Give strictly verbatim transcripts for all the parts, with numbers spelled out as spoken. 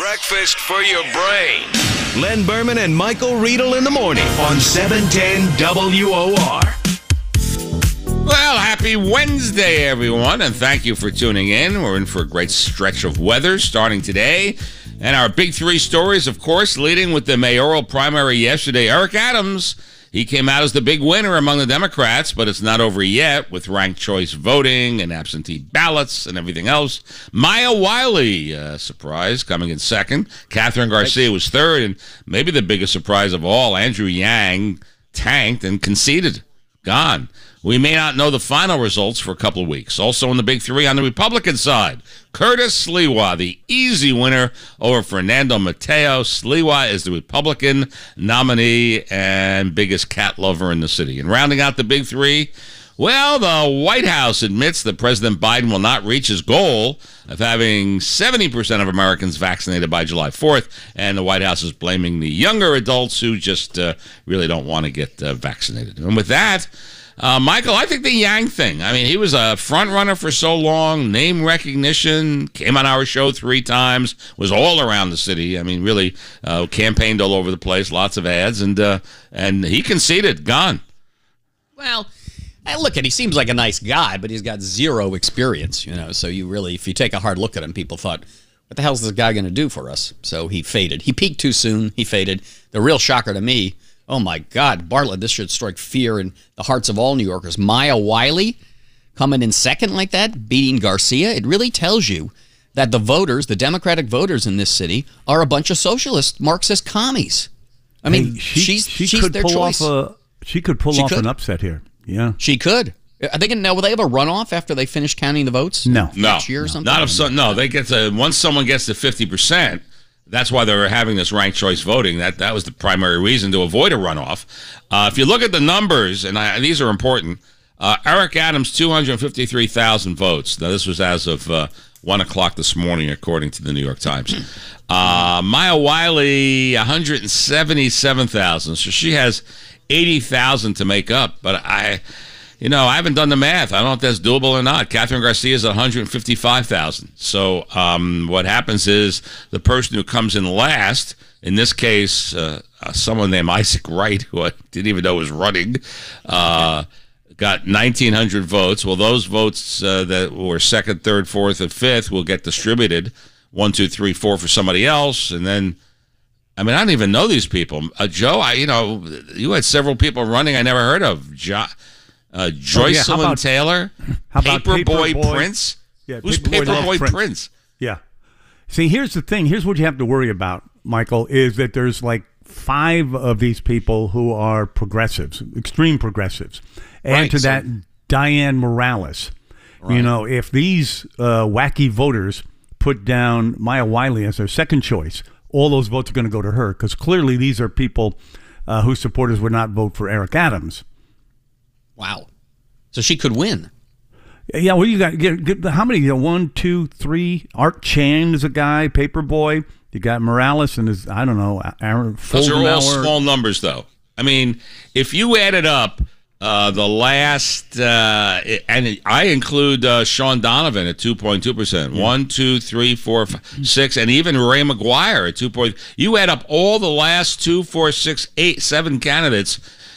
Breakfast for your brain. Len Berman and Michael Riedel in the morning on seven ten W O R. Well, happy Wednesday, everyone, and thank you for tuning in. We're in for a great stretch of weather starting today. And our big three stories, of course, leading with the mayoral primary yesterday. Eric Adams, he came out as the big winner among the Democrats, but it's not over yet with ranked choice voting and absentee ballots and everything else. Maya Wiley, uh, surprise, coming in second. Catherine Garcia was third, and maybe the biggest surprise of all, Andrew Yang tanked and conceded. Gone. We may not know the final results for a couple of weeks. Also in the big three on the Republican side, Curtis Sliwa, the easy winner over Fernando Mateo. Sliwa is the Republican nominee and biggest cat lover in the city. And rounding out the big three, well, the White House admits that President Biden will not reach his goal of having seventy percent of Americans vaccinated by July fourth, and the White House is blaming the younger adults who just uh, really don't want to get uh, vaccinated. And with that, Uh, Michael, I think the Yang thing, I mean, he was a front runner for so long, name recognition, came on our show three times, was all around the city. I mean, really uh, campaigned all over the place, lots of ads, and uh, and he conceded, gone. Well, I look at, he seems like a nice guy, but he's got zero experience, you know, so you really, if you take a hard look at him, people thought, what the hell is this guy going to do for us? So he faded. He peaked too soon. He faded. The real shocker to me, oh, my God, Bartlett, this should strike fear in the hearts of all New Yorkers. Maya Wiley coming in second like that, beating Garcia. It really tells you that the voters, the Democratic voters in this city, are a bunch of socialist, Marxist commies. I mean, hey, she, she's, she she's could their pull choice. Off a, she could pull she off could. an upset here. Yeah. She could. Are they going to, will they have a runoff after they finish counting the votes? No. No. Next year or something? Not if so, no, they get to, once someone gets to fifty percent, that's why they were having this ranked choice voting. That that was the primary reason to avoid a runoff. Uh, if you look at the numbers, and I, these are important, uh, Eric Adams, two hundred fifty-three thousand votes. Now, this was as of uh, one o'clock this morning, according to the New York Times. Uh, Maya Wiley, one hundred seventy-seven thousand. So she has eighty thousand to make up. But I... You know, I haven't done the math. I don't know if that's doable or not. Catherine Garcia is one hundred fifty-five thousand. So um, what happens is the person who comes in last, in this case, uh, uh, someone named Isaac Wright, who I didn't even know was running, uh, got nineteen hundred votes. Well, those votes uh, that were second, third, fourth, and fifth will get distributed. One, two, three, four for somebody else. And then, I mean, I don't even know these people. Uh, Joe, I, you know, you had several people running I never heard of. Jo- Uh, Joycelyn oh, yeah. about, Taylor, how about Paperboy Paperboy? Prince. Yeah, Who's Paperboy Paperboy Prince? Prince? Yeah. See, here's the thing. Here's what you have to worry about, Michael, is that there's like five of these people who are progressives, extreme progressives. And Right, to so- that, Dianne Morales. Right. You know, if these uh, wacky voters put down Maya Wiley as their second choice, all those votes are going to go to her, because clearly these are people uh, whose supporters would not vote for Eric Adams. Wow. So she could win. Yeah, well, you got get, get, how many? You know, one, two, three. Art Chan is a guy. Paperboy. You got Morales and his, I don't know, Aaron. Those are all Foldenauer. small numbers, though. I mean, if you added up uh, the last, uh, and I include uh, Sean Donovan at two point two percent. Yeah. One, two, three, four, five, six, and even Ray McGuire at two point. You add up all the last two, four, six, eight, seven candidates.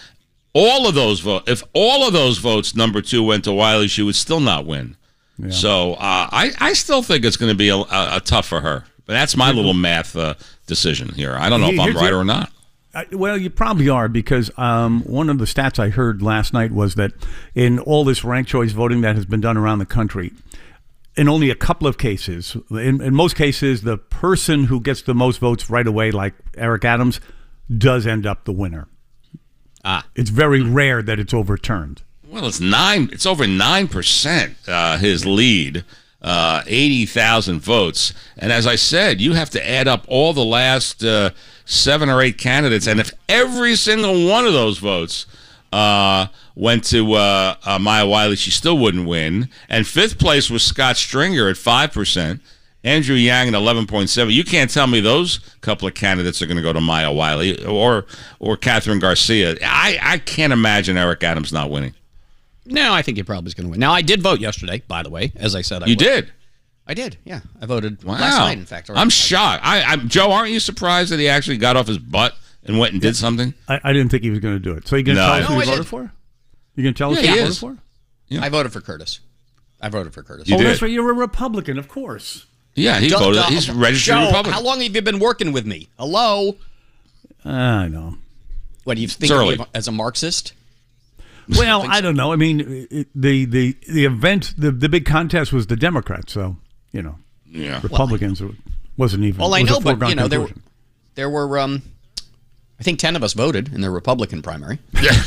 All of those votes, if all of those votes, number two, went to Wiley, she would still not win. Yeah. So uh, I, I still think it's going to be a, a, a tough for her. But that's my little math uh, decision here. I don't know if I'm Here's right a- or not. Uh, well, you probably are, because um, one of the stats I heard last night was that in all this ranked choice voting that has been done around the country, in only a couple of cases, in, in most cases, the person who gets the most votes right away, like Eric Adams, does end up the winner. Ah. It's very rare that it's overturned. Well, it's nine. It's over nine percent. Uh, his lead, uh, eighty thousand votes, and as I said, you have to add up all the last uh, seven or eight candidates, and if every single one of those votes uh, went to uh, uh, Maya Wiley, she still wouldn't win. And fifth place was Scott Stringer at five percent. Andrew Yang at eleven point seven. You can't tell me those couple of candidates are going to go to Maya Wiley or or Catherine Garcia. I, I can't imagine Eric Adams not winning. No, I think he probably is going to win. Now, I did vote yesterday, by the way, as I said I You would. did? I did, yeah. I voted Wow. last night, in fact. I'm shocked. I, I'm Joe. Aren't you surprised that he actually got off his butt and went and did something? I, I didn't think he was going to do it. So you going to No. tell us No, who I you voted did. for? You going to tell us Yeah, who he you voted is. for? Yeah. I voted for Curtis. I voted for Curtis. You oh, did. that's right. You're a Republican, of course. Yeah, he Duh, voted. duh. He's registered Joe, Republican. how long have you been working with me? Hello? I know. What, do you think early. of me as a Marxist? Well, I don't know. I mean, it, the the the event, the the big contest was the Democrats. So you know, Yeah. Republicans wasn't even. Well, I it was a know, but, foregone you know, there were, conclusion. there were, um, I think ten of us voted in the Republican primary.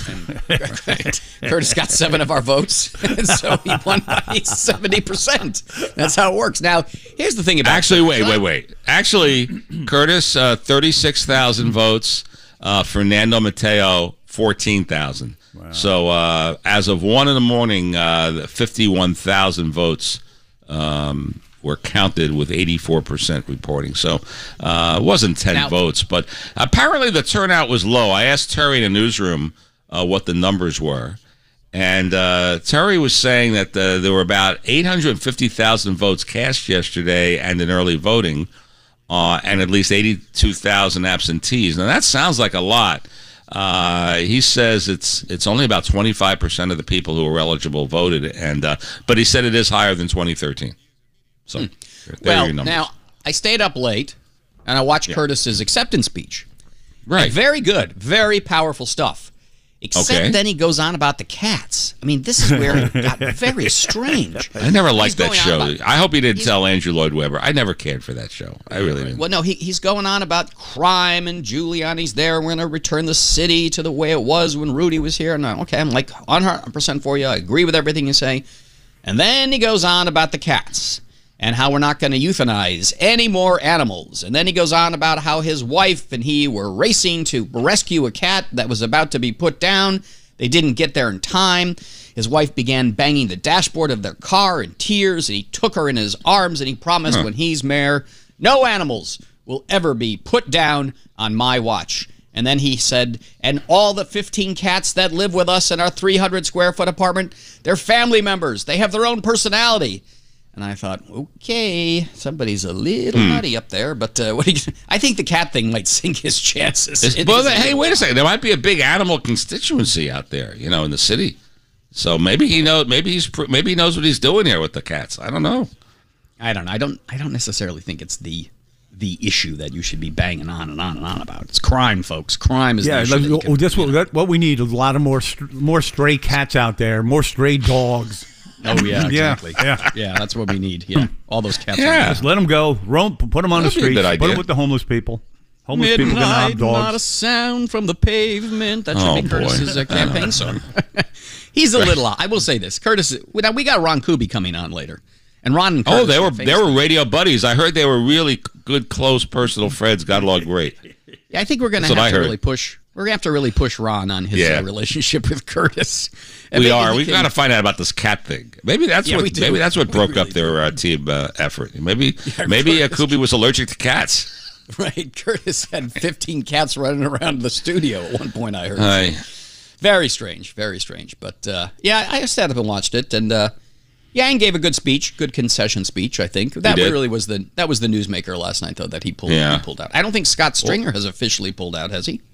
Curtis got seven of our votes, and so he won by seventy percent. That's how it works. Now, here's the thing about Actually, wait, wait, wait. Actually, Curtis, uh, thirty-six thousand votes. Uh, Fernando Mateo, fourteen thousand. Wow. So uh, as of one in the morning, uh, fifty-one thousand votes um, were counted with eighty-four percent reporting. So uh, it wasn't ten Now- votes, but apparently the turnout was low. I asked Terry in the newsroom uh, what the numbers were. And uh, Terry was saying that uh, there were about eight hundred fifty thousand votes cast yesterday and in early voting, uh, and at least eighty-two thousand absentees. Now, that sounds like a lot. Uh, he says it's it's only about twenty-five percent of the people who were eligible voted, and uh, but he said it is higher than twenty thirteen. So, there are Well, your numbers. now, I stayed up late, and I watched Curtis's acceptance speech. right. And very good, very powerful stuff. Except Okay. then he goes on about the cats. I mean, this is where it got very strange. I never He's liked that going on show. about- I hope he didn't he's- tell Andrew Lloyd Webber. I never cared for that show. I really didn't. Well, no, he, he's going on about crime and Giuliani's there. We're going to return the city to the way it was when Rudy was here. And I, okay, I'm like one hundred percent for you. I agree with everything you say. And then he goes on about the cats and how we're not going to euthanize any more animals. And then he goes on about how his wife and he were racing to rescue a cat that was about to be put down. They didn't get there in time. His wife began banging the dashboard of their car in tears, and he took her in his arms, and he promised when he's mayor, no animals will ever be put down on my watch. And then he said, and all the fifteen cats that live with us in our three hundred square foot apartment, they're family members. They have their own personality. And I thought, okay, somebody's a little nutty up there, but uh, what do you, I think the cat thing might sink his chances. It's- It well, is a hey, little- wait a second. There might be a big animal constituency out there, you know, in the city. So maybe he knows. Maybe he's. pr- Maybe he knows what he's doing here with the cats. I don't know. I don't know. I don't. I don't necessarily think it's the the issue that you should be banging on and on and on about. It's crime, folks. Crime is Yeah, the issue. that you like, can- that's what that, what we need. Is a lot of more str- more stray cats out there, more stray dogs. Oh yeah, Yeah, exactly. yeah. yeah, that's what we need. Yeah, all those cats. Yeah. Are Just let them go. Roam, put them on the That'd be a streets. good Put idea. them with the homeless people. Homeless people can have Midnight, not a dogs. sound from the pavement. That should Oh, be boy. Curtis's uh, campaign song. He's a little. I will say this, Curtis. Now we got Ron Kuby coming on later, and Ron. And Curtis Oh, they were are they famous. were radio buddies. I heard they were really good, close, personal friends. Got along great. Yeah, I think we're going to That's what have I to heard. really push. We're going to have to really push Ron on his Yeah. uh, relationship with Curtis. And We maybe are. he We've can- got to find out about this cat thing. Maybe that's Yeah, we what. do. Maybe that's what We broke really up their uh, team uh, effort. Maybe Yeah, maybe uh, Curtis- Kuby was allergic to cats. Right, Curtis had fifteen cats running around the studio at one point. I heard. Aye. Very strange, very strange. But uh, yeah, I sat up and watched it, and uh, Yang gave a good speech, good concession speech. I think that did? really was the that was the newsmaker last night, though, that he pulled Yeah. he pulled out. I don't think Scott Stringer has officially pulled out, has he?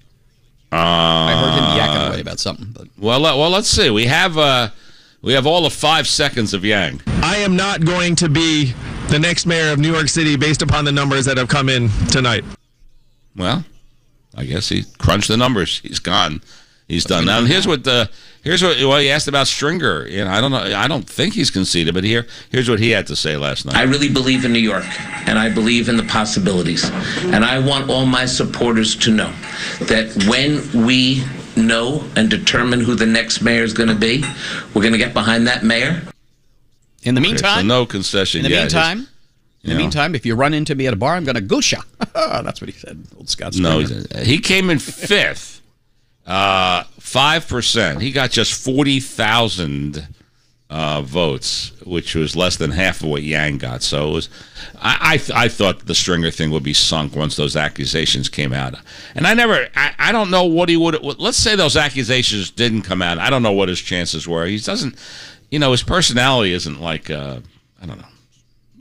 I heard him yakking away about something, but Well, let- well, let's see. We have uh, we have all of five seconds of Yang. I am not going to be the next mayor of New York City based upon the numbers that have come in tonight. Well, I guess he crunched the numbers. He's gone. He's done. Now, and here's what the here's what well, he asked about Stringer. You know, I don't know. I don't think he's conceded, but here here's what he had to say last night. I really believe in New York, and I believe in the possibilities. And I want all my supporters to know that when we know and determine who the next mayor is going to be, we're going to get behind that mayor. in the Okay, so meantime, no concession in the yet. meantime, in the know. meantime, if you run into me at a bar, I'm going to goosha. That's what he said. Old Scott Stringer. No, he didn't. He came in fifth, uh, five percent. He got just forty thousand uh, votes, which was less than half of what Yang got. So it was. I I, th- I thought the Stringer thing would be sunk once those accusations came out, and I never. I, I don't know what he would. Let's say those accusations didn't come out. I don't know what his chances were. He doesn't. You know, his personality isn't like. Uh, I don't know.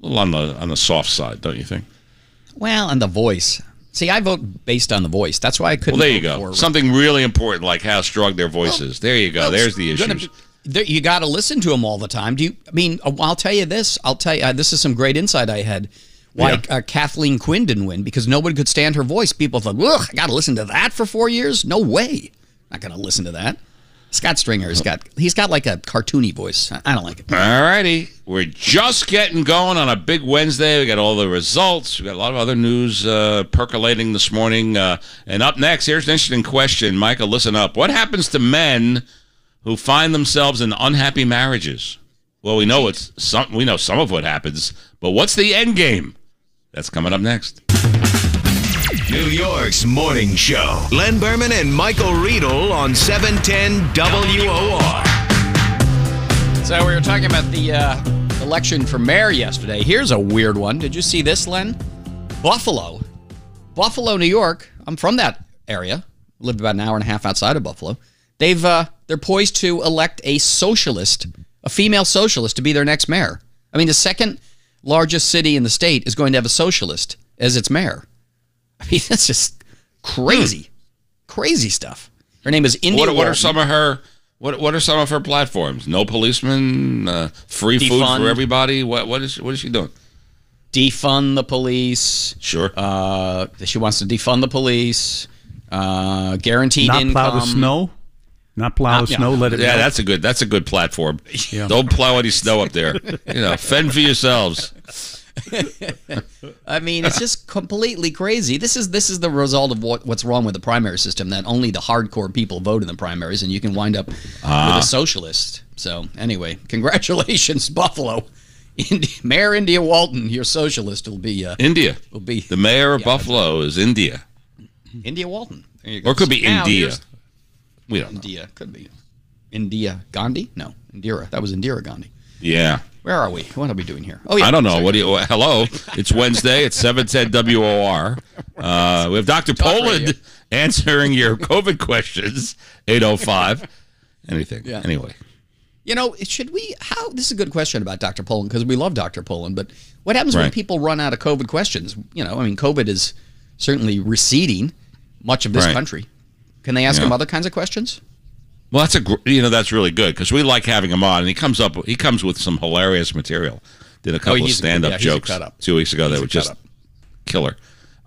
A little on the on the soft side, don't you think? Well, and the voice. See, I vote based on the voice. That's why I couldn't. Well, there you vote go. for- Something really important, like how strong their voice Well, is. There you go. well, There's the it's gonna issues. be- there- You got to listen to them all the time. Do you? I mean, uh, I'll tell you this. I'll tell you. Uh, this is some great insight I had. Why Yeah. uh, Kathleen Quinn didn't win because nobody could stand her voice. People thought, "Ugh, I got to listen to that for four years? No way. Not going to listen to that." Scott Stringer's got. He's got like a cartoony voice. I I don't like it. All righty. We're just getting going on a big Wednesday. We got all the results. We got a lot of other news uh, percolating this morning. Uh, and up next, here's an interesting question. Michael, listen up. What happens to men who find themselves in unhappy marriages? Well, we know it's some. We know some of what happens, but what's the end game? That's coming up next. New York's morning show. Len Berman and Michael Riedel on seven ten W O R. So we were talking about the uh, election for mayor yesterday. Here's a weird one. Did you see this, Len? Buffalo. Buffalo, New York. I'm from that area. Lived about an hour and a half outside of Buffalo. They've uh, they're poised to elect a socialist, a female socialist, to be their next mayor. I mean, the second largest city in the state is going to have a socialist as its mayor. I mean, that's just crazy, crazy stuff. Her name is India. What, what are Walton. some of her? What What are some of her platforms? No policemen, uh, free food Defund. for everybody. What What is What is she doing? Defund the police. Sure. Uh, she wants to defund the police. Uh, guaranteed Not income. plow the snow. Not plow Not- the snow. yeah. Let it Yeah, melt. that's a good. That's a good platform. Don't plow any snow up there. You know, fend for yourselves. I mean, it's just completely crazy. This is this is the result of what, what's wrong with the primary system. That only the hardcore people vote in the primaries, and you can wind up Ah. with a socialist. So anyway, congratulations, Buffalo. Indi- Mayor India Walton, your socialist will be uh, India. will be The mayor of Yeah, Buffalo is India, India Walton. There you go. or it could be Now, India. here's- We don't know. India could be India Gandhi. No, Indira. That was Indira Gandhi. Yeah. Where are we? What are we doing here? Oh yeah, I don't know. sorry. What do you? Hello. It's Wednesday. It's seven ten W O R. Uh, we have Doctor Poland radio. answering your COVID questions. eight oh five. Anything. Yeah. Anyway. You know, should we? How? This is a good question about Doctor Poland because we love Doctor Poland. But what happens when Right. people run out of COVID questions? You know, I mean, COVID is certainly receding much of this Right. country. Can they ask Yeah. him other kinds of questions? Well, that's a gr- you know that's really good because we like having him on, and he comes up he comes with some hilarious material. Did a couple of he's a good- stand up yeah, he's a jokes cut-up. two weeks ago that He's a were just cut-up. killer.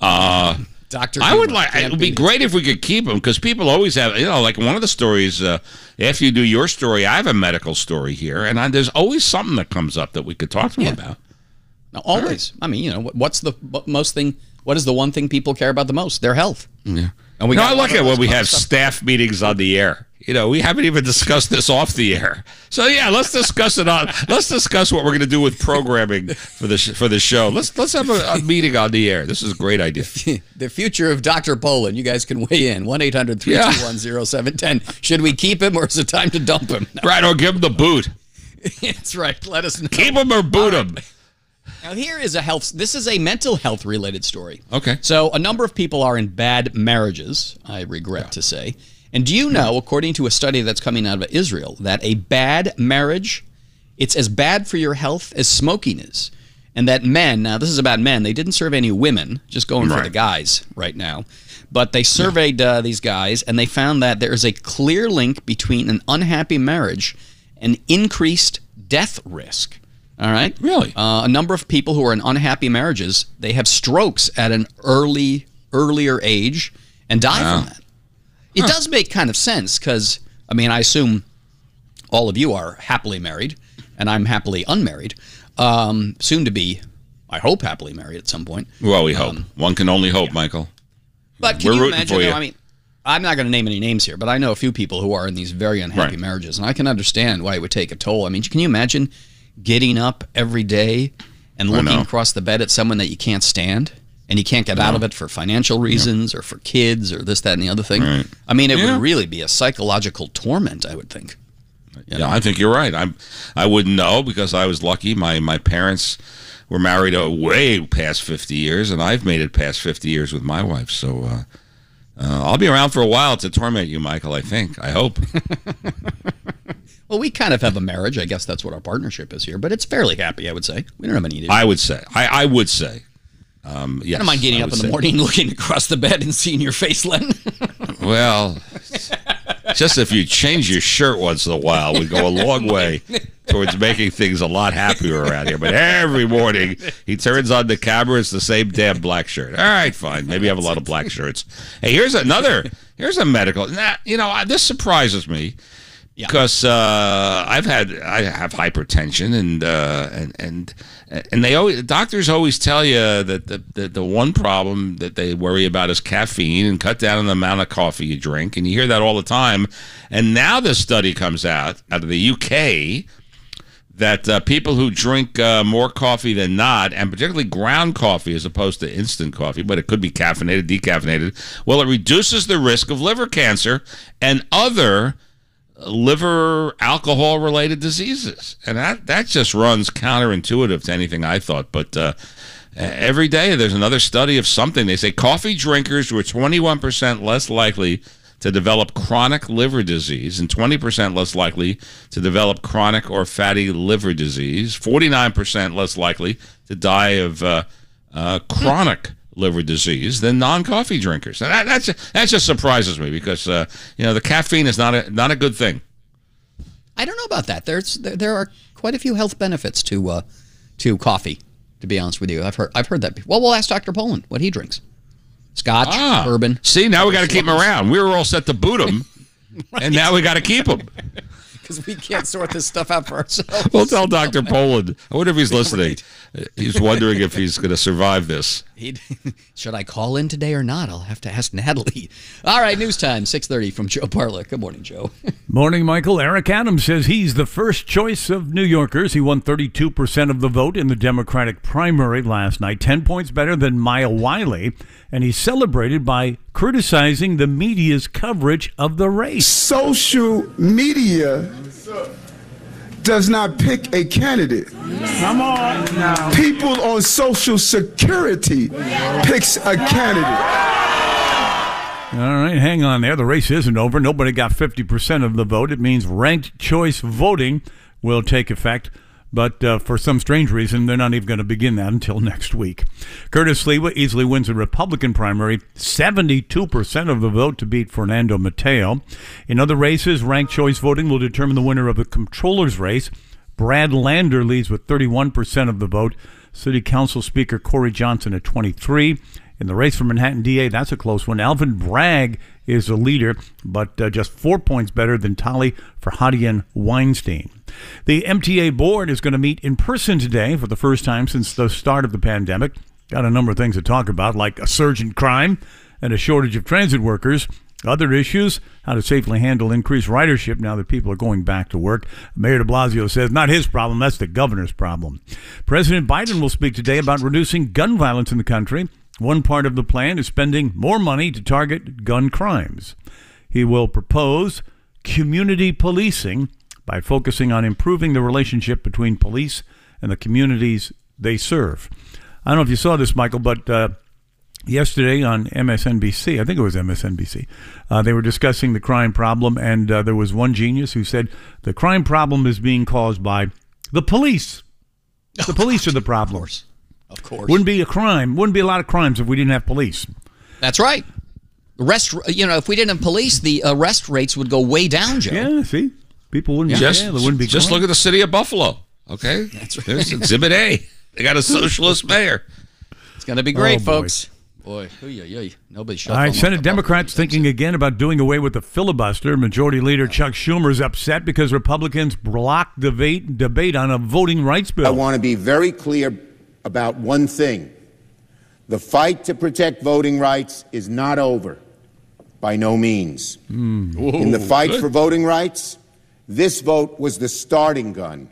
Uh, Doctor I would Humor like. can't It would be beat great if we could keep him because people always have. You know, like one of the stories. Uh, after you do your story, I have a medical story here, and I, there's always something that comes up that we could talk to him Yeah. about. Now, always. I mean, you know, what- what's the what- most thing? What is the one thing people care about the most? Their health. Yeah. And we no, got I a lot look of at when those we kind of have stuff. staff meetings on the air. You know, we haven't even discussed this off the air. So yeah, let's discuss it on. Let's discuss what we're going to do with programming for the sh- for the show. Let's let's have a, a meeting on the air. This is a great idea. The future of Doctor Poland. You guys can weigh in. one eight hundred three two one oh seven one oh. Should we keep him or is it time to dump him? No. Right, or give him the boot. That's right. Let us know. Keep him or boot him. Now, here is a health. This is a mental health related story. Okay. So, a number of people are in bad marriages, I regret to say. And do you know, according to a study that's coming out of Israel, that a bad marriage, it's as bad for your health as smoking is. And that men, now this is about men, they didn't survey any women, just going for Right. the guys right now. But they surveyed uh, these guys, and they found that there is a clear link between an unhappy marriage and increased death risk. All right? Really? Uh, a number of people who are in unhappy marriages, they have strokes at an early, earlier age and die Wow. from that. It does make kind of sense because, I mean, I assume all of you are happily married, and I'm happily unmarried. Um, soon to be, I hope, happily married at some point. Well, we hope. One can only hope, Michael. But can We're you rooting imagine, for you. though, I mean, I'm not going to name any names here, but I know a few people who are in these very unhappy Right. marriages, and I can understand why it would take a toll. I mean, can you imagine getting up every day and I looking know. across the bed at someone that you can't stand, and you can't get out of it for financial reasons or for kids or this, that, and the other thing? Right. I mean, it Yeah. would really be a psychological torment, I would think. You know? Yeah, I think you're right. I'm. I wouldn't know because I was lucky. My my parents were married uh, way past fifty years, and I've made it past fifty years with my wife. So uh, uh, I'll be around for a while to torment you, Michael. I think. I hope. Well, we kind of have a marriage. I guess that's what our partnership is here, but it's fairly happy, I would say. We don't have any issues. I would say. I, I would say. Um, yes, I don't mind getting I up in would the say. morning, looking across the bed and seeing your face, Len. Well, just if you change your shirt once in a while would go a long way towards making things a lot happier around here. But every morning he turns on the camera, it's the same damn black shirt. All right, fine. Maybe you have a lot of black shirts. Hey, here's another. Here's a medical. Nah, you know, this surprises me. Yeah. Because uh, I've had I have hypertension and uh, and and and they always doctors always tell you that the, the the one problem that they worry about is caffeine and cut down on the amount of coffee you drink, and you hear that all the time. And now this study comes out out of the U K that uh, people who drink uh, more coffee than not, and particularly ground coffee as opposed to instant coffee, but it could be caffeinated, decaffeinated, well, it reduces the risk of liver cancer and other liver alcohol related diseases, and that that just runs counterintuitive to anything I thought. But uh, every day there's another study of something. They say coffee drinkers were twenty-one percent less likely to develop chronic liver disease and twenty percent less likely to develop chronic or fatty liver disease, forty-nine percent less likely to die of uh, uh, chronic liver disease than non-coffee drinkers. And that, that's, that just surprises me because, uh, you know, the caffeine is not a, not a good thing. I don't know about that. There's there, there are quite a few health benefits to uh, to coffee, to be honest with you. I've heard I've heard that before. Well, we'll ask Doctor Poland what he drinks. Scotch, ah, bourbon. See, now we got to keep him around. We were all set to boot him, right. And now we got to keep him. Because we can't sort this stuff out for ourselves. We'll tell Doctor Poland. I wonder if he's listening. Right. He's wondering if he's going to survive this. He'd, should I call in today or not? I'll have to ask Natalie. All right, news time, six thirty from Joe Parla. Good morning, Joe. Morning, Michael. Eric Adams says he's the first choice of New Yorkers. He won thirty-two percent of the vote in the Democratic primary last night, ten points better than Maya Wiley, and he's celebrated by criticizing the media's coverage of the race. Social media does not pick a candidate. Come on now. People on Social Security picks a candidate. All right, hang on there. The race isn't over. Nobody got fifty percent of the vote. It means ranked choice voting will take effect. But uh, for some strange reason, they're not even going to begin that until next week. Curtis Sliwa easily wins the Republican primary, seventy-two percent of the vote to beat Fernando Mateo. In other races, ranked choice voting will determine the winner of the comptroller's race. Brad Lander leads with thirty-one percent of the vote. City Council Speaker Corey Johnson at twenty-three. In the race for Manhattan D A, that's a close one. Alvin Bragg is the leader, but uh, just four points better than Tali Farhadian Weinstein. The M T A board is going to meet in person today for the first time since the start of the pandemic. Got a number of things to talk about, like a surge in crime and a shortage of transit workers. Other issues, how to safely handle increased ridership now that people are going back to work. Mayor de Blasio says not his problem, that's the governor's problem. President Biden will speak today about reducing gun violence in the country. One part of the plan is spending more money to target gun crimes. He will propose community policing by focusing on improving the relationship between police and the communities they serve. I don't know if you saw this, Michael, but uh, yesterday on M S N B C, I think it was M S N B C, uh, they were discussing the crime problem, and uh, there was one genius who said the crime problem is being caused by the police. The police are the problem. Of course. Of course. Wouldn't be a crime. Wouldn't be a lot of crimes if we didn't have police. That's right. Arrest, you know, if we didn't have police, the arrest rates would go way down, Joe. Yeah, see? People wouldn't, just, yeah, there wouldn't be Just crime. look at the city of Buffalo, okay? That's right. There's Exhibit A. They got a socialist mayor. It's going to be great, Oh, boy. folks. Boy, oy, oy, oy. Nobody shut All right, Senate Democrats thinking again about doing away with the filibuster. Majority Leader Chuck Schumer is upset because Republicans blocked debate, debate on a voting rights bill. I want to be very clear about one thing. The fight to protect voting rights is not over. By no means. Mm. Whoa, In the fight good. for voting rights, this vote was the starting gun,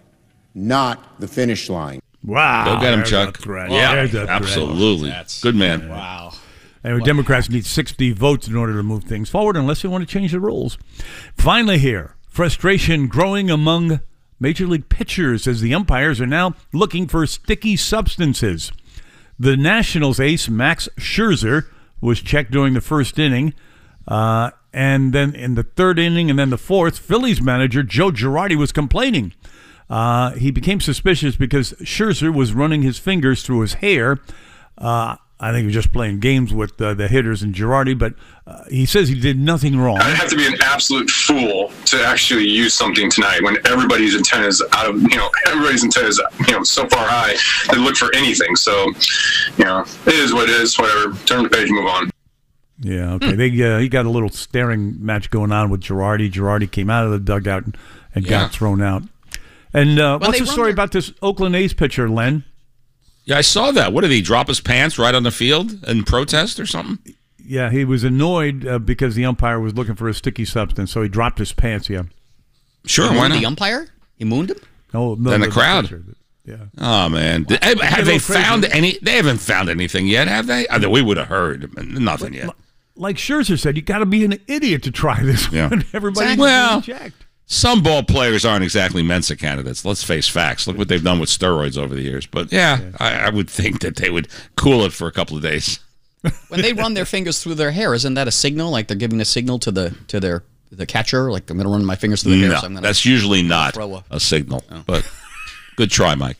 not the finish line. Wow. Go get him, There's Chuck. a threat. Yeah, There's a threat. absolutely. That's, good man. Wow. Anyway, Democrats need sixty votes in order to move things forward unless they want to change the rules. Finally here, frustration growing among Major League pitchers as the umpires are now looking for sticky substances. The Nationals ace Max Scherzer was checked during the first inning Uh, and then in the third inning and then the fourth, Phillies manager Joe Girardi was complaining. Uh, he became suspicious because Scherzer was running his fingers through his hair. Uh, I think he was just playing games with uh, the hitters and Girardi, but uh, he says he did nothing wrong. I'd have to be an absolute fool to actually use something tonight when everybody's intent is out of, you know, everybody's intent is, you know, so far high to look for anything. So, you know, it is what it is, whatever. Turn the page and move on. Yeah, okay. Hmm. They uh, he got a little staring match going on with Girardi. Girardi came out of the dugout and, and yeah. got thrown out. And uh, what's the story their- about this Oakland A's pitcher, Len? Yeah, I saw that. What did he drop his pants right on the field in protest or something? Yeah, he was annoyed uh, because the umpire was looking for a sticky substance, so he dropped his pants. Yeah, sure. He why not? The umpire? He mooned him? No, no and the, the crowd. Pitcher. Yeah. Oh man, wow. have, have they found crazy. any? They haven't found anything yet, have they? I mean, we would have heard nothing like, yet. Like Scherzer said, you got to be an idiot to try this yeah. one. Everybody's well, jacked. Some ball players aren't exactly Mensa candidates. Let's face facts. Look what they've done with steroids over the years. But yeah, yeah. I, I would think that they would cool it for a couple of days. When they run their fingers through their hair, isn't that a signal? Like they're giving a signal to the to their the catcher? Like I'm going to run my fingers through the no, hair. So I'm gonna that's usually not a, a signal. Oh. But good try, Mike.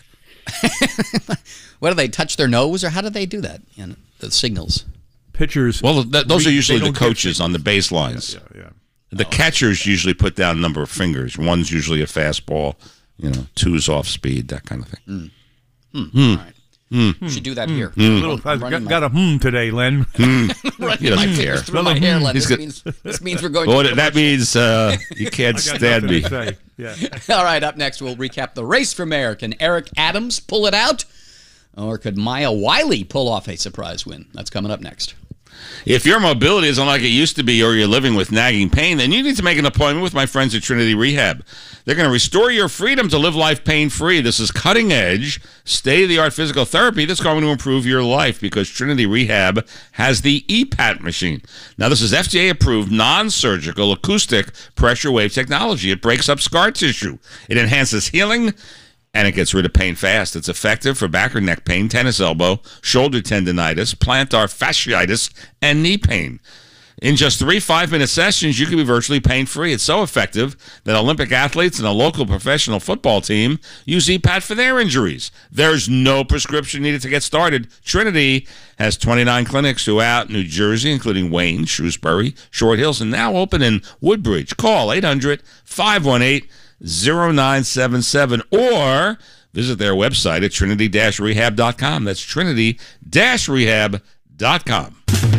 What do they touch their nose, or how do they do that? You know, the signals. Pitchers. Well, that, those are usually the coaches on the baselines. Yeah, yeah. yeah. The catchers usually put down a number of fingers. One's usually a fastball, you know, two's off speed, that kind of thing. Mm. Mm. Mm. All right. Mm. We should do that mm. here. Mm. Little, I've got, my, got a hmm today, Len. Mm. He doesn't care. Through my hair, Len. This, got, means, this means we're going well, to that means uh, you can't stand me. Yeah. All right, up next, we'll recap the race for mayor. Can Eric Adams pull it out? Or could Maya Wiley pull off a surprise win? That's coming up next. If your mobility isn't like it used to be or you're living with nagging pain, then you need to make an appointment with my friends at Trinity Rehab. They're going to restore your freedom to live life pain-free. This is cutting-edge, state-of-the-art physical therapy that's going to improve your life because Trinity Rehab has the E PAT machine. Now, this is F D A-approved, non-surgical, acoustic pressure wave technology. It breaks up scar tissue. It enhances healing, and it gets rid of pain fast. It's effective for back or neck pain, tennis elbow, shoulder tendonitis, plantar fasciitis, and knee pain. In just three five-minute sessions, you can be virtually pain-free. It's so effective that Olympic athletes and a local professional football team use E PAT for their injuries. There's no prescription needed to get started. Trinity has twenty-nine clinics throughout New Jersey, including Wayne, Shrewsbury, Short Hills, and now open in Woodbridge. Call eight hundred, five one eight, zero nine seven seven or visit their website at trinity dash rehab dot com. That's trinity dash rehab dot com.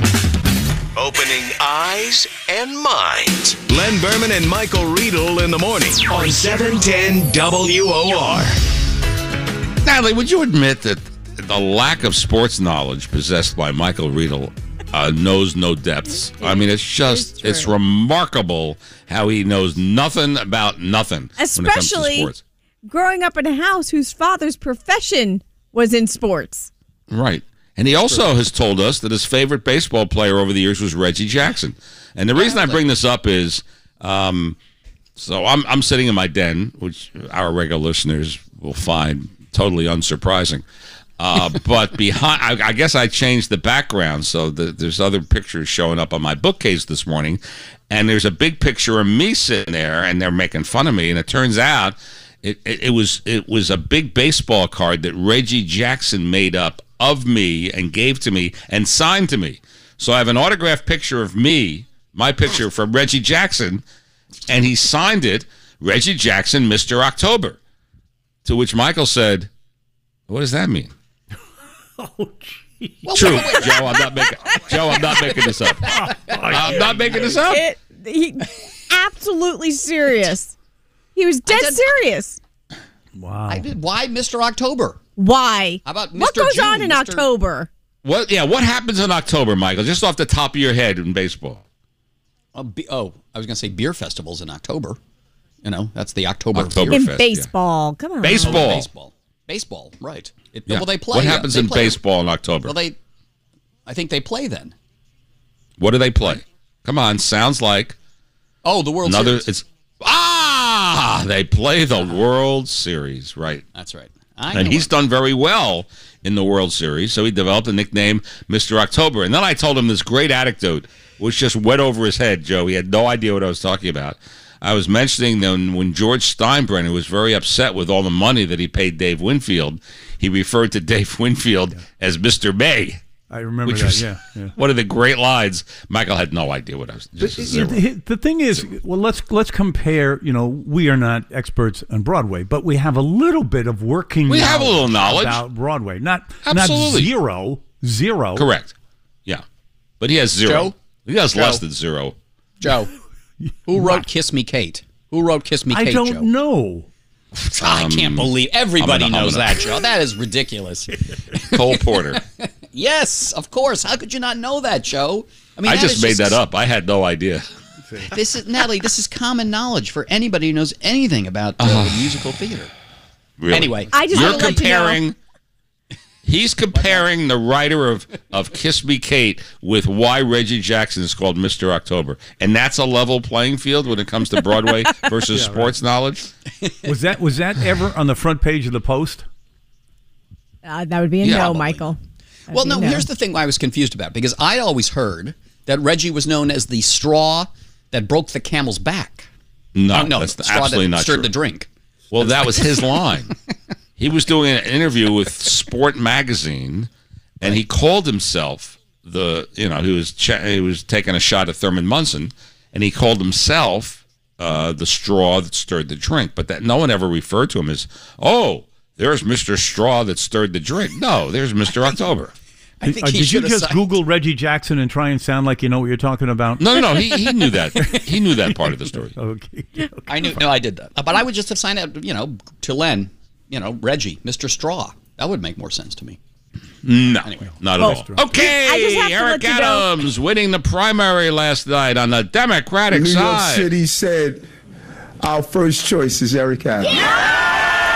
Opening eyes and minds. Len Berman and Michael Riedel in the morning on seven ten W O R. Natalie, would you admit that the lack of sports knowledge possessed by Michael Riedel uh, knows no depths? I mean, it's just, it's, it's remarkable how he knows nothing about nothing. Especially when it comes to sports. Growing up in a house whose father's profession was in sports. Right. And he also has told us that his favorite baseball player over the years was Reggie Jackson. And the reason I bring this up is, um, so I'm I'm sitting in my den, which our regular listeners will find totally unsurprising. Uh, but behind, I, I guess I changed the background so that there's other pictures showing up on my bookcase this morning. And there's a big picture of me sitting there, and they're making fun of me. And it turns out it, it, it was it was a big baseball card that Reggie Jackson made up of me and gave to me and signed to me. So I have an autographed picture of me, my picture from Reggie Jackson, and he signed it, Reggie Jackson, Mister October. To which Michael said, "What does that mean?" Oh, geez. True, Joe. I'm not making. Joe, I'm not making this up. I'm not making this up. It, he, absolutely serious. He was dead serious. Wow. I did. Why Mister October? Why? How about Mister What goes June, on in Mister October? What? Yeah. What happens in October, Michael? Just off the top of your head in baseball. Oh, be, oh I was going to say beer festivals in October. You know, that's the October. October in Fest, baseball. Yeah. Come on. Baseball. Oh, baseball. Baseball. Right. It, Yeah. Well, they play. What happens they in play, baseball in October? Well, they. I think they play then. What do they play? Come on. Sounds like Oh, the World another. Series. It's ah. They play the World Series. Right. That's right. I and know he's it. done very well in the World Series, so he developed the nickname Mister October. And then I told him this great anecdote, which just went over his head, Joe. He had no idea what I was talking about. I was mentioning that when George Steinbrenner was very upset with all the money that he paid Dave Winfield, he referred to Dave Winfield yeah. as Mister May. I remember which that, was yeah, yeah. one of the great lines. Michael had no idea what I was just but, the, the thing is, well, let's let's compare. You know, we are not experts on Broadway, but we have a little bit of working. We have a little knowledge about Broadway, not Absolutely. not zero, zero. Correct. Yeah, but he has zero. Joe? He has Joe? less than zero. Joe, who wrote "Kiss Me, Kate"? Who wrote "Kiss Me, Kate"? I don't Joe? know. I can't believe everybody I'm gonna, knows I'm gonna. that, Joe. That is ridiculous. Cole Porter. Yes, of course. How could you not know that, Joe? I mean, I that just is made that up. I had no idea. This is Natalie. This is common knowledge for anybody who knows anything about uh, the musical theater. Really? Anyway, I just you're would like to know. comparing. He's comparing the writer of, of Kiss Me, Kate with why Reggie Jackson is called Mister October. And that's a level playing field when it comes to Broadway versus Yeah, sports right. knowledge? Was that was that ever on the front page of the Post? Uh, that would be a Yeah, no, probably. Michael. That'd well, be no, no. here's the thing I was confused about, because I always heard that Reggie was known as the straw that broke the camel's back. No, Oh, no, that's straw absolutely that not stirred true. the drink. Well, that was his line. He was doing an interview with Sport Magazine, and he called himself the, you know, he was ch- he was taking a shot at Thurman Munson, and he called himself uh, the straw that stirred the drink. But that no one ever referred to him as, oh, there's Mister Straw that stirred the drink. No, there's Mister October. I think Uh, he did you should have just signed- Google Reggie Jackson and try and sound like you know what you're talking about? No, no, no. He he knew that. He knew that part of the story. Okay. okay. I knew. No, I did that. But I would just have signed out, you know, to Len, you know, Reggie, Mister Straw. That would make more sense to me. No, Anyway. not Well, at all. Okay, I just have to Eric let you know- Adams winning the primary last night on the Democratic New York side. City said, our first choice is Eric Adams.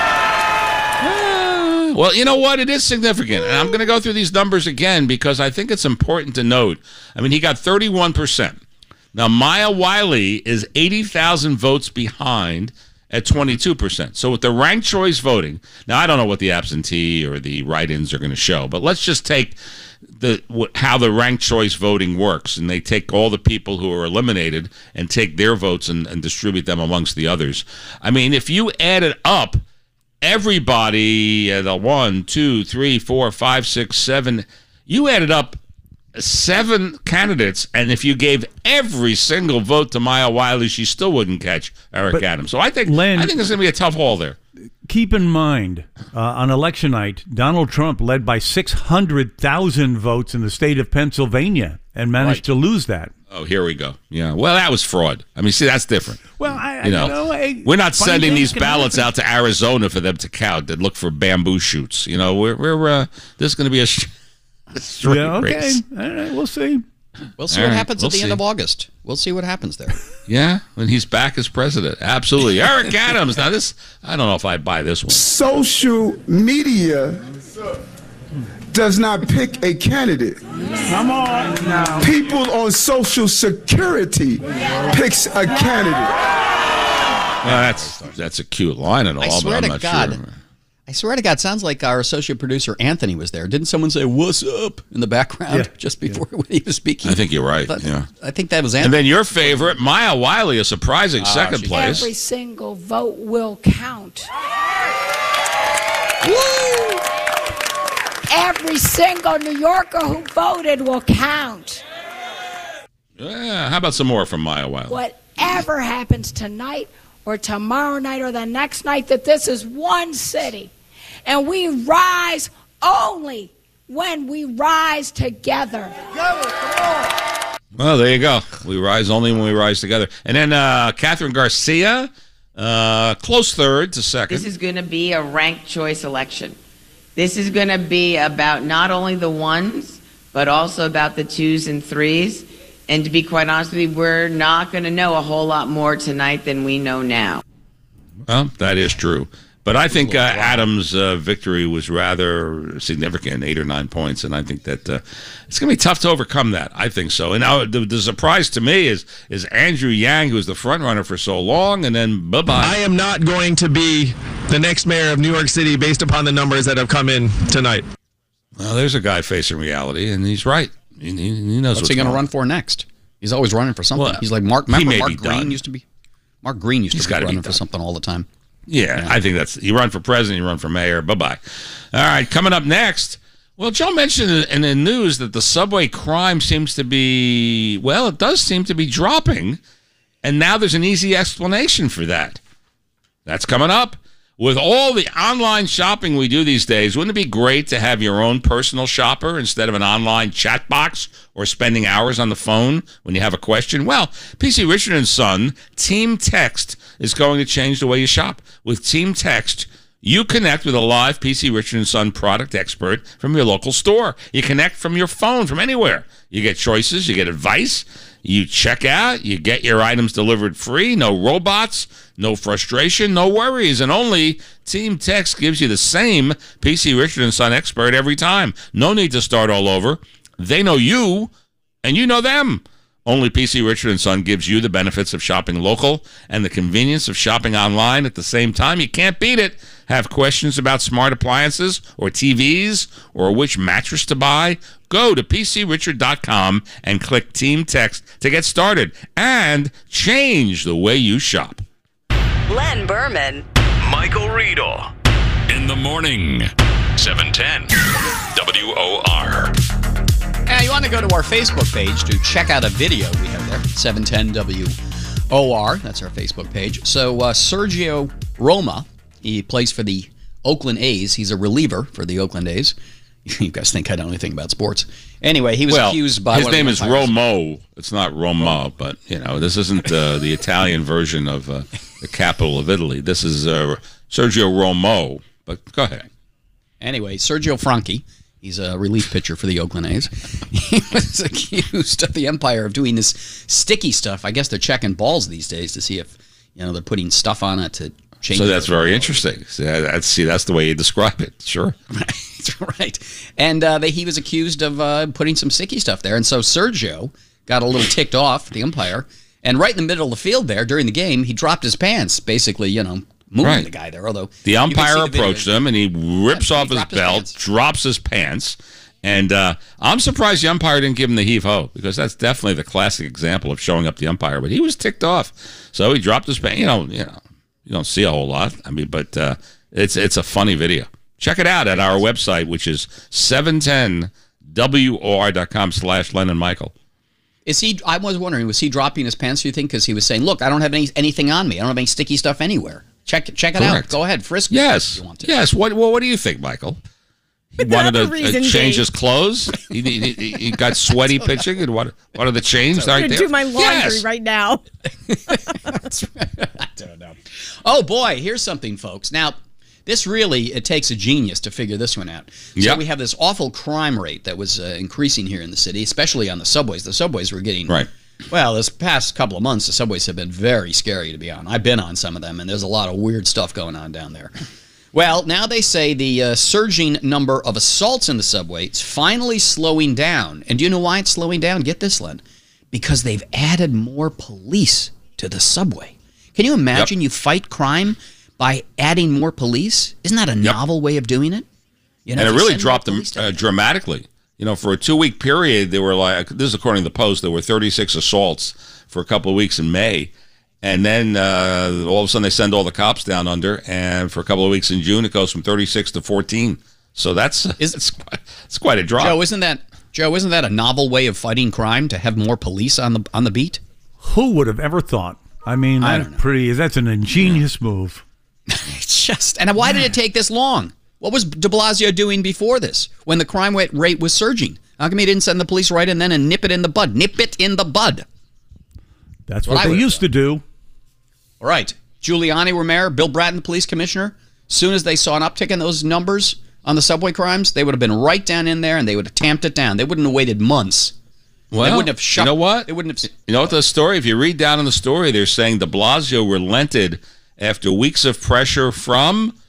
Well, you know what? It is significant. And I'm going to go through these numbers again because I think it's important to note. I mean, he got thirty-one percent. Now, Maya Wiley is eighty thousand votes behind at twenty-two percent. So with the ranked choice voting, now I don't know what the absentee or the write-ins are going to show, but let's just take the wh- how the ranked choice voting works. And they take all the people who are eliminated and take their votes and, and distribute them amongst the others. I mean, if you add it up, everybody, uh, the one, two, three, four, five, six, seven, you added up seven candidates, and if you gave every single vote to Maya Wiley, she still wouldn't catch Eric But, Adams. So I think Len- I think there's going to be a tough haul there. Keep in mind, uh, on election night, Donald Trump led by six hundred thousand votes in the state of Pennsylvania and managed Right. to lose that. Oh, here we go. Yeah, well, that was fraud. I mean, see, that's different. Well, I, You know, I know I, we're not funny sending things these can ballots happen. out to Arizona for them to count and look for bamboo shoots. You know, we're we're uh, this is going to be a, sh- a straight Yeah, okay. race. All right, we'll see. We'll see All what right, happens we'll at the end see. of August. We'll see what happens there. Yeah, when he's back as president. Absolutely. Eric Adams. Now, this, I don't know if I buy this one. Social media does not pick a candidate. Come on now. People on Social Security picks a candidate. Well, that's that's a cute line and all, I swear but I'm to not God. sure. I swear to God, sounds like our associate producer Anthony was there. Didn't someone say "What's up" in the background Yeah, just before when he was speaking? I think you're right. I thought- Yeah. I think that was And Anthony. then your favorite, Maya Wiley, a surprising Ah, second she's- place. Every single vote will count. Every single New Yorker who voted will count. Yeah, how about some more from Maya Wiley? Whatever happens tonight or tomorrow night or the next night, that this is one city. And we rise only when we rise together. Well, there you go. We rise only when we rise together. And then uh, Catherine Garcia, uh, close third to second. This is going to be a ranked choice election. This is going to be about not only the ones, but also about the twos and threes. And to be quite honest with you, we're not going to know a whole lot more tonight than we know now. Well, that is true. But I think uh, Adams' uh, victory was rather significant, eight or nine points, and I think that uh, it's going to be tough to overcome that. I think so. And now the, the surprise to me is is Andrew Yang, who was the front runner for so long, and then bye bye. I am not going to be the next mayor of New York City based upon the numbers that have come in tonight. Well, there's a guy facing reality, and he's right. He, he, he knows what's, what's he going to on. run for next. He's always running for something. Well, he's like Mark. he Remember may Mark be Green done. used to be. Mark Green used He's to be gotta be running for done. something all the time. Yeah, I think that's you run for president, you run for mayor. Bye bye. All right, coming up next. Well, Joe mentioned in the news that the subway crime seems to be well, it does seem to be dropping, and now there's an easy explanation for that. That's coming up. With all the online shopping we do these days, wouldn't it be great to have your own personal shopper instead of an online chat box or spending hours on the phone when you have a question? Well, P C Richard and Son Team Text is going to change the way you shop. With Team Text, you connect with a live P C Richard and Son product expert from your local store. You connect from your phone, from anywhere. You get choices, you get advice, you check out, you get your items delivered free, no robots, no frustration, no worries, and only Team Text gives you the same P C Richard and Son expert every time. No need to start all over. They know you, and you know them. Only P C Richard and Son gives you the benefits of shopping local and the convenience of shopping online at the same time. You can't beat it. Have questions about smart appliances or T Vs or which mattress to buy? Go to P C Richard dot com and click Team Text to get started and change the way you shop. Len Berman. Michael Riedel. In the morning. seven ten W O R. Yeah, you want to go to our Facebook page to check out a video we have there, seven ten W O R. That's our Facebook page. So uh, Sergio Roma, he plays for the Oakland A's. He's a reliever for the Oakland A's. You guys think I know anything about sports. Anyway, he was well, accused by... his one of name the is umpires. Romo. It's not Roma, but, you know, this isn't uh, the Italian version of uh, the capital of Italy. This is uh, Sergio Romo. But go ahead. Anyway, Sergio Franchi, he's a relief pitcher for the Oakland A's. He was accused of the umpire of doing this sticky stuff. I guess they're checking balls these days to see if, you know, they're putting stuff on it to change So it. that's very interesting. See, that's, see, that's the way you describe it. Sure. That's right. And uh, they, he was accused of uh, putting some sticky stuff there. And so Sergio got a little ticked off, the umpire. And right in the middle of the field there, during the game, he dropped his pants, basically, you know, moving Right. the guy there. Although The you can umpire see the video. approached him, and he rips Yeah, he off his dropped his belt, pants. drops his pants, and uh, I'm surprised the umpire didn't give him the heave-ho, because that's definitely the classic example of showing up the umpire. But he was ticked off, so he dropped his pants. You know, you know, you don't see a whole lot. I mean, but uh, it's it's a funny video. Check it out at our website, which is seven ten W O R dot com slash Len and Michael. Is he? I was wondering, was he dropping his pants, do you think? Because he was saying, look, I don't have any anything on me. I don't have any sticky stuff anywhere. Check check it Correct. out. Go ahead, frisk me Yes. if you want to. Yes. What, well, what do you think, Michael? He wanted to Without a uh, reason, change Dave. his clothes. He, he, he- he got sweaty pitching and wanted, wanted to change I'm right going to there. do my laundry Yes. right now. I don't know. Oh, boy, here's something, folks. Now, this really, it takes a genius to figure this one out. So Yep. we have this awful crime rate that was uh, increasing here in the city, especially on the subways. The subways were getting... Right. Well, this past couple of months, the subways have been very scary to be on. I've been on some of them, and there's a lot of weird stuff going on down there. Well, now they say the uh, surging number of assaults in the subway is finally slowing down. And do you know why it's slowing down? Get this, Len. Because they've added more police to the subway. Can you imagine you fight crime by adding more police? Isn't that a novel way of doing it? You know, And if it you really send more dropped them police down uh, there. dramatically. You know, for a two-week period, there were like, this is according to the Post, there were thirty-six assaults for a couple of weeks in May. And then uh, all of a sudden they send all the cops down under, and for a couple of weeks in June, it goes from thirty-six to fourteen. So that's it's, quite, it's quite a drop. Joe, isn't that Joe? Isn't that a novel way of fighting crime to have more police on the on the beat? Who would have ever thought? I mean, I that's don't know. pretty. That's an ingenious move. It's just, and why did it take this long? What was De Blasio doing before this, when the crime rate was surging? How come he didn't send the police right in then and nip it in the bud? Nip it in the bud. That's What what, I they would've used to do. All right. Giuliani were mayor, Bill Bratton, the police commissioner. As soon as they saw an uptick in those numbers on the subway crimes, they would have been right down in there and they would have tamped it down. They wouldn't have waited months. Well, they wouldn't have shut. you know what? They wouldn't have. You know what the story? If you read down in the story, they're saying de Blasio relented after weeks of pressure from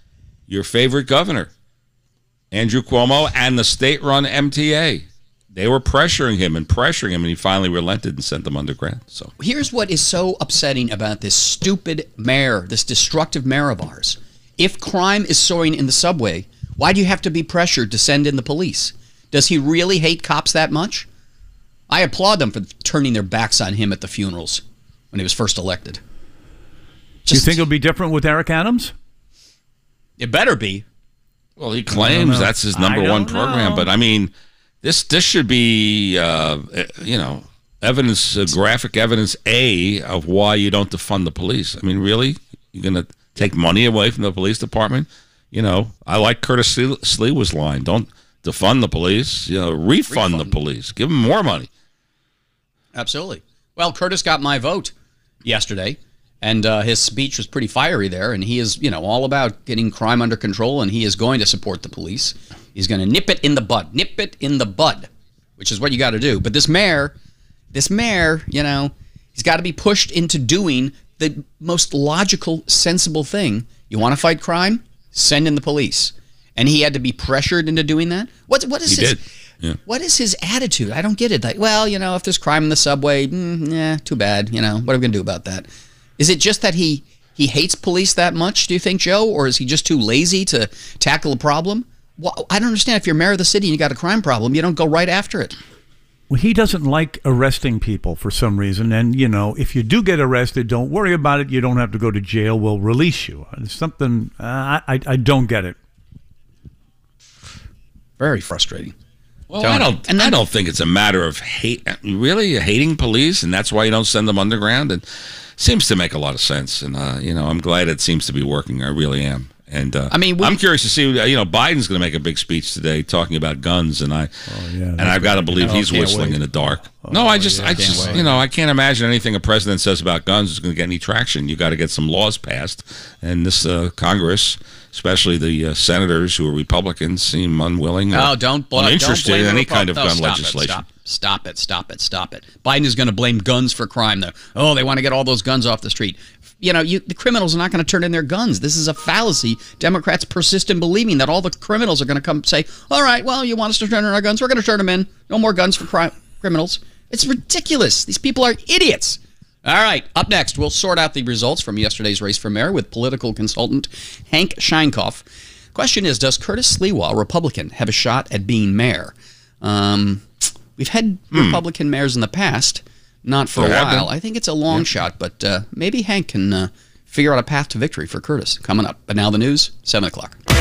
your favorite governor, Andrew Cuomo, and the state-run M T A. They were pressuring him and pressuring him, and he finally relented and sent them underground. So here's what is so upsetting about this stupid mayor, this destructive mayor of ours. If crime is soaring in the subway, why do you have to be pressured to send in the police? Does he really hate cops that much? I applaud them for turning their backs on him at the funerals when he was first elected. Do you think it'll be different with Eric Adams? It better be. Well, he claims that's his number one program, know. but I mean, this this should be, uh, you know, evidence, uh, graphic evidence A of why you don't defund the police. I mean, really, you're going to take money away from the police department? You know, I like Curtis Sliwa's line: "Don't defund the police, you know, refund, refund the police, give them more money." Absolutely. Well, Curtis got my vote yesterday. And uh, his speech was pretty fiery there, and he is, you know, all about getting crime under control, and he is going to support the police. He's going to nip it in the bud, nip it in the bud, which is what you got to do. But this mayor, this mayor, you know, he's got to be pushed into doing the most logical, sensible thing. You want to fight crime? Send in the police. And he had to be pressured into doing that? What, what is he his, did. Yeah. What is his attitude? I don't get it. Like, well, you know, if there's crime in the subway, mm, yeah, too bad. You know, what are we going to do about that? Is it just that he, he hates police that much, do you think, Joe? Or is he just too lazy to tackle a problem? Well, I don't understand. If you're mayor of the city and you got a crime problem, you don't go right after it. Well, he doesn't like arresting people for some reason. And, you know, if you do get arrested, don't worry about it. You don't have to go to jail. We'll release you. It's something, uh, I, I don't get it. Very frustrating. Well, I don't, and I don't think it's a matter of hate. Really, hating police, and that's why you don't send them underground. And seems to make a lot of sense, and uh, you know, I'm glad it seems to be working. I really am. And uh, I mean, we, I'm curious to see. You know, Biden's going to make a big speech today talking about guns, and I oh, yeah, and I've got to believe oh, he's whistling wait. in the dark. Oh, no, I just, yeah, I just, wait. you know, I can't imagine anything a president says about guns is going to get any traction. You got to get some laws passed, and this uh, Congress, especially the uh, senators who are Republicans, seem unwilling. Oh, don't blow, uninterested don't blame in any Republic- kind of no, gun stop legislation. It, stop, stop it, stop it, stop it. Biden is going to blame guns for crime. Though. Oh, they want to get all those guns off the street. You know, you, the criminals are not going to turn in their guns. This is a fallacy. Democrats persist in believing that all the criminals are going to come say, all right, well, you want us to turn in our guns? We're going to turn them in. No more guns for crime, criminals. It's ridiculous. These people are idiots. All right, up next, we'll sort out the results from yesterday's race for mayor with political consultant Hank Scheinkoff. Question is, does Curtis Sliwa, a Republican, have a shot at being mayor? Um, we've had Hmm. Republican mayors in the past. Not for There a have while. been. I think it's a long Yeah. shot, but uh, maybe Hank can uh, figure out a path to victory for Curtis coming up. But now the news, seven o'clock.